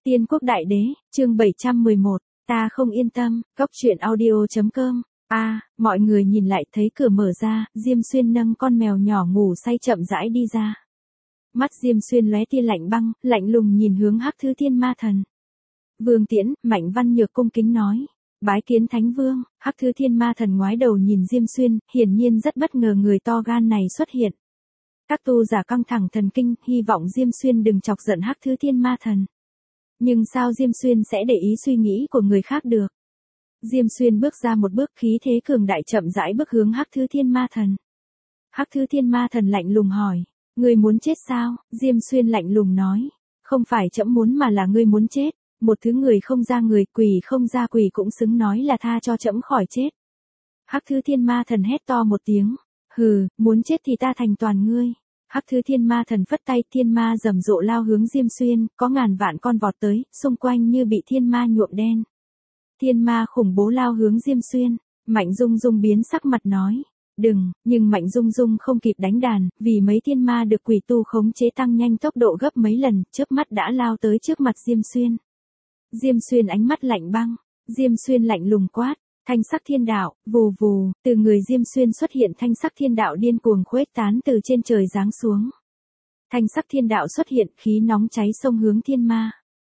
Tiên quốc đại đế, chương 711, ta không yên tâm, góc truyện audio.com. Mọi người nhìn lại thấy cửa mở ra, Diêm Xuyên nâng con mèo nhỏ ngủ say chậm rãi đi ra. Mắt Diêm Xuyên lóe tia lạnh băng, lạnh lùng nhìn hướng Hắc Thứ Thiên Ma Thần. Vương Tiễn, Mạnh Văn Nhược cung kính nói. Bái kiến Thánh Vương. Hắc Thứ Thiên Ma Thần ngoái đầu nhìn Diêm Xuyên, hiển nhiên rất bất ngờ người to gan này xuất hiện. Các tu giả căng thẳng thần kinh, hy vọng Diêm Xuyên đừng chọc giận Hắc Thứ Thiên Ma Thần. Nhưng sao Diêm Xuyên sẽ để ý suy nghĩ của người khác được? Diêm Xuyên bước ra một bước, khí thế cường đại chậm rãi bước hướng Hắc Thứ Thiên Ma Thần. Hắc Thứ Thiên Ma Thần lạnh lùng hỏi, ngươi muốn chết sao? Diêm Xuyên lạnh lùng nói, không phải trẫm muốn mà là ngươi muốn chết. Một thứ người không ra người, quỷ không ra quỷ cũng xứng nói là tha cho trẫm khỏi chết. Hắc Thứ Thiên Ma Thần hét to một tiếng, hừ, muốn chết thì ta thành toàn ngươi. Hắc Thứ Thiên Ma Thần phất tay, thiên ma rầm rộ lao hướng Diêm Xuyên, có ngàn vạn con vọt tới, xung quanh như bị thiên ma nhuộm đen. Thiên ma khủng bố lao hướng Diêm Xuyên, Mạnh Dung Dung biến sắc mặt nói, đừng, nhưng Mạnh Dung Dung không kịp đánh đàn, vì mấy thiên ma được quỷ tu khống chế tăng nhanh tốc độ gấp mấy lần, chớp mắt đã lao tới trước mặt Diêm Xuyên. Diêm Xuyên ánh mắt lạnh băng, Diêm Xuyên lạnh lùng quát, thanh sắc thiên đạo, vù vù, từ người Diêm Xuyên xuất hiện thanh sắc thiên đạo điên cuồng khuếch tán từ trên trời giáng xuống. Thanh sắc thiên đạo xuất hiện, khí nóng cháy xông hướng thiên ma.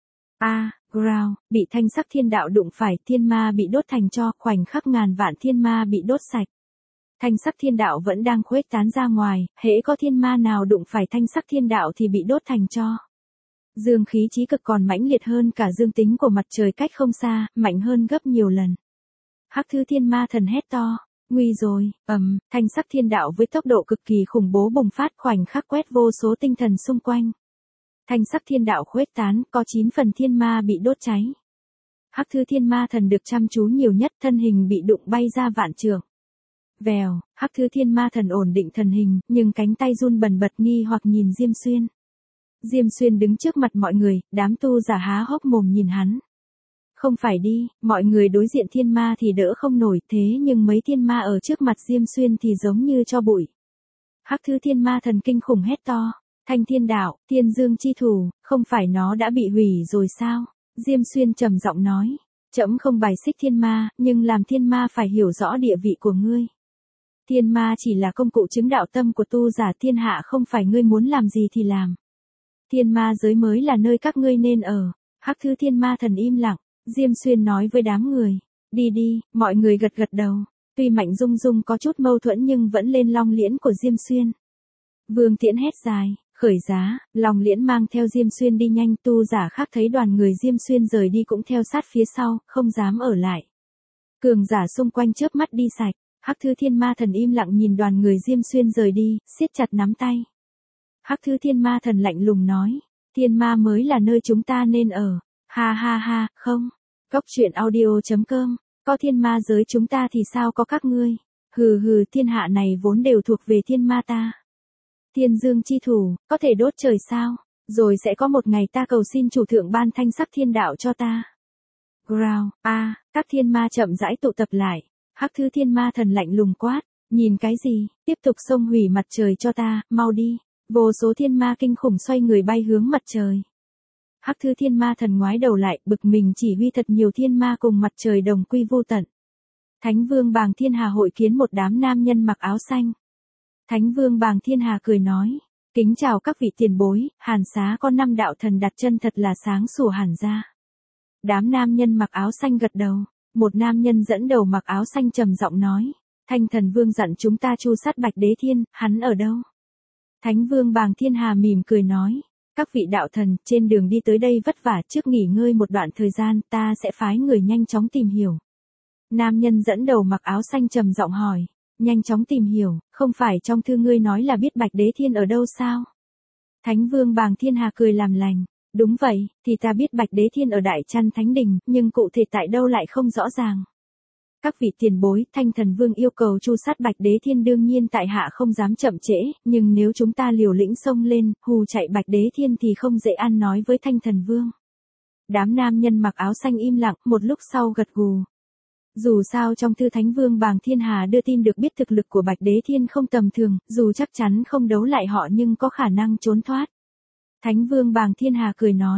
Ground, bị thanh sắc thiên đạo đụng phải, thiên ma bị đốt thành tro, khoảnh khắc ngàn vạn thiên ma bị đốt sạch. Thanh sắc thiên đạo vẫn đang khuếch tán ra ngoài, hễ có thiên ma nào đụng phải thanh sắc thiên đạo thì bị đốt thành tro. Dương khí chí cực còn mãnh liệt hơn cả dương tính của mặt trời cách không xa, mạnh hơn gấp nhiều lần. Hắc Thứ Thiên Ma Thần hét to, nguy rồi, thanh sắc thiên đạo với tốc độ cực kỳ khủng bố bùng phát, khoảnh khắc quét vô số tinh thần xung quanh. Thanh sắc thiên đạo khuếch tán, có 9 phần thiên ma bị đốt cháy. Hắc Thứ Thiên Ma Thần được chăm chú nhiều nhất, thân hình bị đụng bay ra vạn trượng. Vèo, Hắc Thứ Thiên Ma Thần ổn định thần hình, nhưng cánh tay run bần bật nghi hoặc nhìn Diêm Xuyên. Diêm Xuyên đứng trước mặt mọi người, đám tu giả há hốc mồm nhìn hắn. Không phải đi, mọi người đối diện thiên ma thì đỡ không nổi, thế nhưng mấy thiên ma ở trước mặt Diêm Xuyên thì giống như cho bụi. Hắc Thứ Thiên Ma Thần kinh khủng hét to, Thanh Thiên Đạo, Thiên Dương chi thủ, không phải nó đã bị hủy rồi sao? Diêm Xuyên trầm giọng nói, trẫm không bài xích thiên ma, nhưng làm thiên ma phải hiểu rõ địa vị của ngươi. Thiên ma chỉ là công cụ chứng đạo tâm của tu giả thiên hạ, không phải ngươi muốn làm gì thì làm. Thiên ma giới mới là nơi các ngươi nên ở. Hắc Thứ Thiên Ma Thần im lặng, Diêm Xuyên nói với đám người, đi đi, mọi người gật gật đầu. Tuy Mạnh Dung Dung có chút mâu thuẫn nhưng vẫn lên long liễn của Diêm Xuyên. Vương Tiễn hét dài, khởi giá, long liễn mang theo Diêm Xuyên đi nhanh, tu giả khác thấy đoàn người Diêm Xuyên rời đi cũng theo sát phía sau, không dám ở lại. Cường giả xung quanh chớp mắt đi sạch, Hắc Thứ Thiên Ma Thần im lặng nhìn đoàn người Diêm Xuyên rời đi, siết chặt nắm tay. Hắc Thứ Thiên Ma Thần lạnh lùng nói, thiên ma mới là nơi chúng ta nên ở. Ha ha ha, không. Góc truyện audio.com, có thiên ma giới chúng ta thì sao có các ngươi. Hừ hừ, thiên hạ này vốn đều thuộc về thiên ma ta. Thiên Dương chi thủ, có thể đốt trời sao? Rồi sẽ có một ngày ta cầu xin chủ thượng ban thanh sắc thiên đạo cho ta. Ground, các thiên ma chậm rãi tụ tập lại. Hắc Thứ Thiên Ma Thần lạnh lùng quát, nhìn cái gì, tiếp tục xông hủy mặt trời cho ta, mau đi. Vô số thiên ma kinh khủng xoay người bay hướng mặt trời. Hắc Thứ Thiên Ma Thần ngoái đầu lại, bực mình chỉ huy thật nhiều thiên ma cùng mặt trời đồng quy vô tận. Thánh Vương Bàng Thiên Hà hội kiến một đám nam nhân mặc áo xanh. Thánh Vương Bàng Thiên Hà cười nói, kính chào các vị tiền bối, Hàn Xá có 5 đạo thần đặt chân thật là sáng sủa hẳn ra. Đám nam nhân mặc áo xanh gật đầu, một nam nhân dẫn đầu mặc áo xanh trầm giọng nói, Thanh Thần Vương dặn chúng ta tru sát Bạch Đế Thiên, hắn ở đâu? Thánh Vương Bàng Thiên Hà mỉm cười nói, các vị đạo thần, trên đường đi tới đây vất vả, trước nghỉ ngơi một đoạn thời gian, ta sẽ phái người nhanh chóng tìm hiểu. Nam nhân dẫn đầu mặc áo xanh trầm giọng hỏi, nhanh chóng tìm hiểu, không phải trong thư ngươi nói là biết Bạch Đế Thiên ở đâu sao? Thánh Vương Bàng Thiên Hà cười làm lành, đúng vậy, thì ta biết Bạch Đế Thiên ở Đại Trăn Thánh Đình, nhưng cụ thể tại đâu lại không rõ ràng. Các vị tiền bối, Thanh Thần Vương yêu cầu tru sát Bạch Đế Thiên, đương nhiên tại hạ không dám chậm trễ, nhưng nếu chúng ta liều lĩnh xông lên, hù chạy Bạch Đế Thiên thì không dễ ăn nói với Thanh Thần Vương. Đám nam nhân mặc áo xanh im lặng, một lúc sau gật gù. Dù sao trong thư Thánh Vương Bàng Thiên Hà đưa tin được biết thực lực của Bạch Đế Thiên không tầm thường, dù chắc chắn không đấu lại họ nhưng có khả năng trốn thoát. Thánh Vương Bàng Thiên Hà cười nói,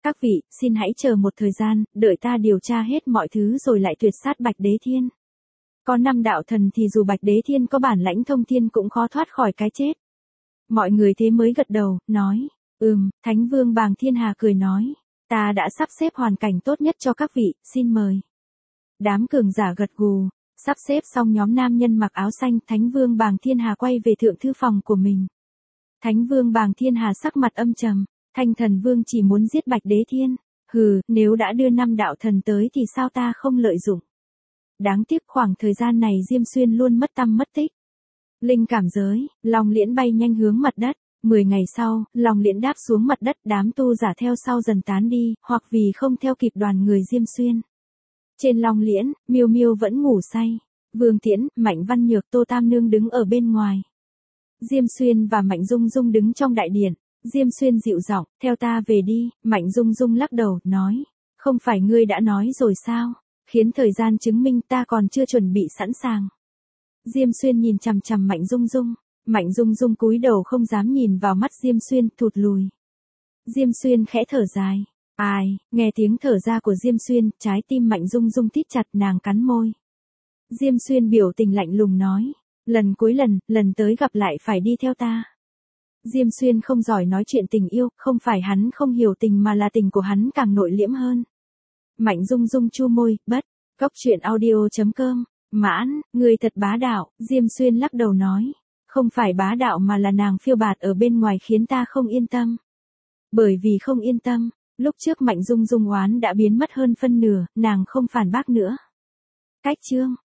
Các vị, xin hãy chờ một thời gian, đợi ta điều tra hết mọi thứ rồi lại tuyệt sát Bạch Đế Thiên. Có 5 đạo thần thì dù Bạch Đế Thiên có bản lãnh thông thiên cũng khó thoát khỏi cái chết. Mọi người thế mới gật đầu, nói, Thánh Vương Bàng Thiên Hà cười nói, ta đã sắp xếp hoàn cảnh tốt nhất cho các vị, xin mời. Đám cường giả gật gù, sắp xếp xong nhóm nam nhân mặc áo xanh, Thánh Vương Bàng Thiên Hà quay về thượng thư phòng của mình. Thánh Vương Bàng Thiên Hà sắc mặt âm trầm, Thanh Thần Vương chỉ muốn giết Bạch Đế Thiên, nếu đã đưa 5 đạo thần tới thì sao ta không lợi dụng. Đáng tiếc khoảng thời gian này Diêm Xuyên luôn mất tăm mất tích. Linh cảm giới, Long Liễn bay nhanh hướng mặt đất. 10 ngày sau, Long Liễn đáp xuống mặt đất, đám tu giả theo sau dần tán đi, hoặc vì không theo kịp đoàn người Diêm Xuyên. Trên Long Liễn, Miêu Miêu vẫn ngủ say. Vương Tiễn, Mạnh Văn Nhược, Tô Tam Nương đứng ở bên ngoài. Diêm Xuyên và Mạnh Dung Dung đứng trong đại điện. Diêm Xuyên dịu giọng, theo ta về đi. Mạnh Dung Dung lắc đầu, nói, không phải ngươi đã nói rồi sao? Khiến thời gian chứng minh ta còn chưa chuẩn bị sẵn sàng. Diêm Xuyên nhìn chằm chằm Mạnh Dung Dung. Mạnh Dung Dung cúi đầu không dám nhìn vào mắt Diêm Xuyên, thụt lùi. Diêm Xuyên khẽ thở dài. Ai, nghe tiếng thở ra của Diêm Xuyên, trái tim Mạnh Dung Dung thít chặt, nàng cắn môi. Diêm Xuyên biểu tình lạnh lùng nói, lần cuối lần tới gặp lại phải đi theo ta. Diêm Xuyên không giỏi nói chuyện tình yêu, không phải hắn không hiểu tình mà là tình của hắn càng nội liễm hơn. Mạnh Dung Dung chu môi, bất, Cốc Truyện Audio.com, Mãn, người thật bá đạo, Diêm Xuyên lắc đầu nói, không phải bá đạo mà là nàng phiêu bạt ở bên ngoài khiến ta không yên tâm. Bởi vì không yên tâm, lúc trước Mạnh Dung Dung oán đã biến mất hơn phân nửa, nàng không phản bác nữa. Cách chương